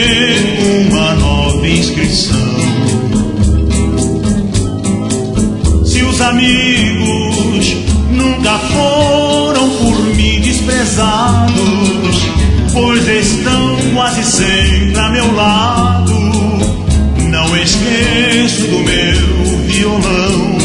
fazer uma nova inscrição. Se os amigos nunca foram por mim desprezados, pois estão quase sempre a meu lado, não esqueço do meu violão.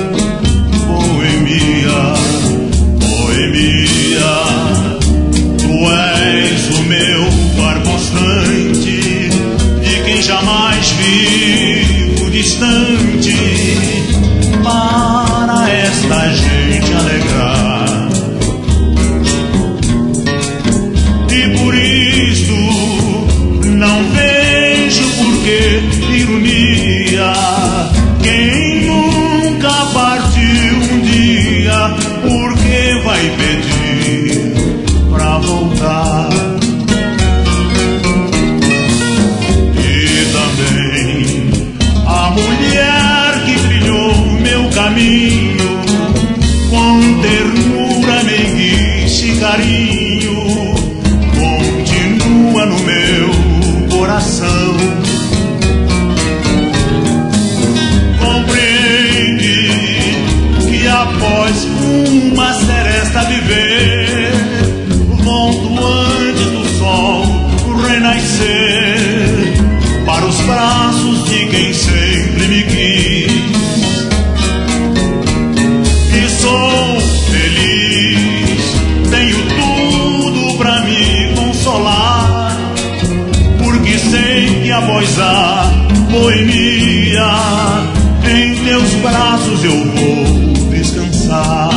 Boemia, boemia, tu és o meu par constante, de quem jamais vivo distante, para esta gente alegrar. E por isso não vejo por que ironia quem nunca partiu um dia, porque vai pedir pra voltar. E também a mulher que brilhou meu caminho, com ternura, meiguice e carinho, continua no meu coração. Compreende que após uma seresta viver, volto antes do sol renascer, para os braços de quem sempre me quis. E sou feliz, tenho tudo pra me consolar, porque sei que após a boemia, em teus braços eu vou descansar.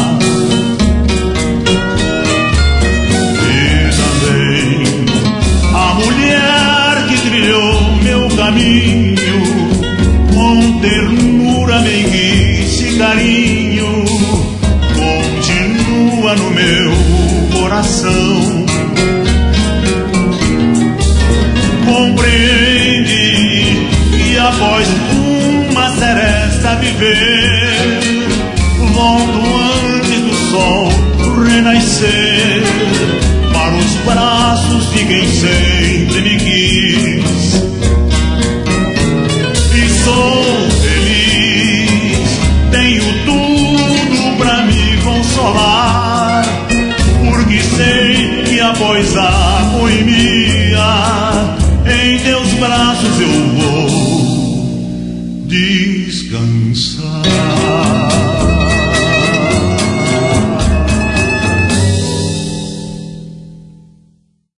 E também a mulher que trilhou meu caminho, com ternura, meiguice e carinho, continua no meu coração. Compreende que após uma seresta viver, volto antes do sol renascer, para os braços de quem sempre me quis. E sou feliz, tenho tudo pra me consolar, porque sei que após a boemia,